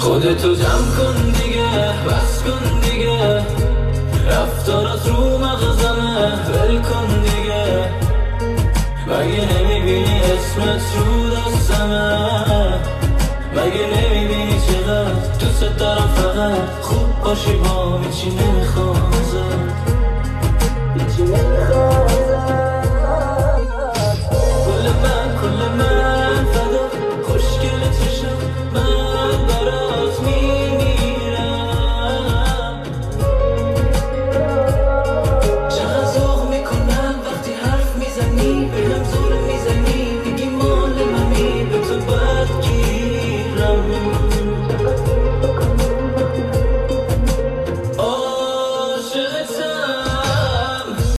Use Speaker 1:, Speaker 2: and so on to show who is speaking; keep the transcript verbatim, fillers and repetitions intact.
Speaker 1: خودتو جمع کن دیگه، بس کن دیگه، رفتارات رو مغزمه، ول کن دیگه. مگه نمیبینی اسمت رو دستمه؟ مگه نمیبینی چقدر دوست دارم؟ فقط خوب باشی با هیچی نمیخوام ازت، هیچی نمیخوام.